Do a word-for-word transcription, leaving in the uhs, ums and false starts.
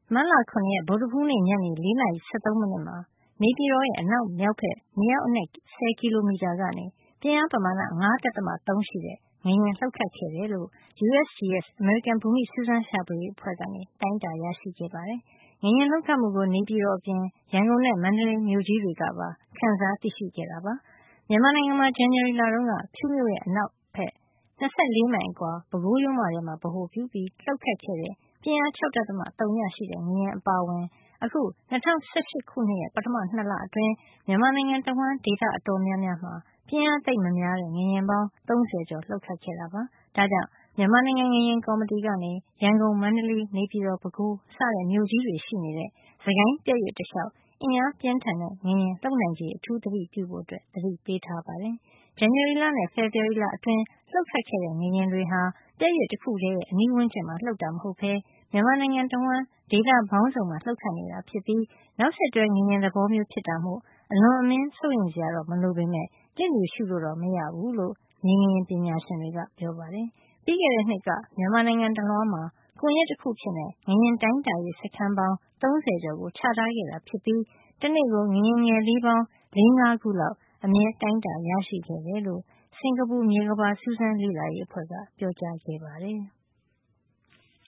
မတ်လ ၇ ရက် ဗုဒ္ဓဟူးနေ့ ညနေ ၄ နာရီ ၁၃ မိနစ်မှာ နေပြည်တော်ရဲ့ အနောက်မြောက်ဘက် မြေအောက်အနက် ဆယ် ကီလိုမီတာကနေ ပြင်းအားပမာဏ ၅.၃ ရှိတဲ့ ငလျင်လှုပ်ခတ်ခဲ့တယ်လို့ ယူအက်စ်ဂျီအက်စ် အမေရိကန်ဘူမိ စူးစမ်းရှာဖွေရေးအဖွဲ့က တိုင်းတာရရှိခဲ့ပါတယ်။ ငလျင်လှုပ်ခတ်မှုကို နေပြည်တော်အပြင် ရန်ကုန်နဲ့ မန္တလေးမြို့ကြီးတွေကပါ ခံစားသိရှိခဲ့တာပါ။ မြန်မာနိုင်ငံမှာ ဇန်နဝါရီလတုန်းက ဖြူးမြို့ရဲ့ အနောက်ဘက် ၂၄ မိုင်အကွာ ပဲခူးရိုးမထဲမှာ ဗဟိုပြုပြီး လှုပ်ခတ်ခဲ့တဲ့ ပြင်းအား ၆.၀ ရှိတဲ့ ငလျင်အပါအဝင် အခု ၂၀၁၈ ခုနှစ်ရဲ့ ပထမ ၂ လအတွင်း မြန်မာနိုင်ငံတဝှမ်း ဒေသအတော်များများမှာ ပြင်းအားသိပ်မများတဲ့ ငလျင်ပေါင်း ၃၀ ကျော် လှုပ်ခတ်ခဲ့တာပါ။ ဒါကြောင့် မြန်မာနိုင်ငံ ငလျင်ကော်မတီကနေ ရန်ကုန်၊ မန္တလေး၊ နေပြည်တော်၊ ပဲခူး စတဲ့ မြို့ကြီးတွေရှိနေတဲ့ စစ်ကိုင်းပြတ်ရွေ့တလျှောက် အင်အားပြင်းထန်တဲ့ ငလျင်လှုပ်နိုင်ခြေ အထူးသတိပြုဖို့ သတိပေးထားပါတယ်။ ဇန်နဝါရီလနဲ့ ဖေဖေါ်ဝါရီလအတွင်း လှုပ်ခတ်ခဲ့တဲ့ ငလျင်တွေဟာ ပြတ်ရွေ့တခုတည်းရဲ့ အနီးဝန်းကျင်မှာ လှုပ်တာမဟုတ်ဘဲ မြန်မာနိုင်ငံတဝှမ်း ဒေသပေါင်းစုံမှာ လှုပ်ခတ်နေတာဖြစ်ပြီး နောက်ဆက်တွဲ ငလျင်သဘောမျိုး ဖြစ်တာမို့ အလွန်အမင်း စိုးရိမ်စရာတော့ မလိုပေမယ့် လျစ်လျူရှုလို့တော့ မရဘူးလို့ မြေငလျင်ပညာရှင်တွေက ပြောပါတယ်။ ပြီးခဲ့တဲ့နှစ်က မြန်မာနိုင်ငံတလွှားမှာ ကွန်ရက်တခုအဖြစ် ငလျင်တိုင်းတာရေးစခန်းပေါင်း ၃၀ ကျော်ကို ချထားခဲ့တာဖြစ်ပြီး တနေ့ကို ငလျင်ငယ်လေးပေါင်း ၄ - ၅ ခုလောက် အမြဲတိုင်းတာရရှိခဲ့တယ်လို့ စင်္ကာပူ မြေကမ္ဘာစူးစမ်းလေ့လာရေးအဖွဲ့က ပြောကြားခဲ့ပါတယ်။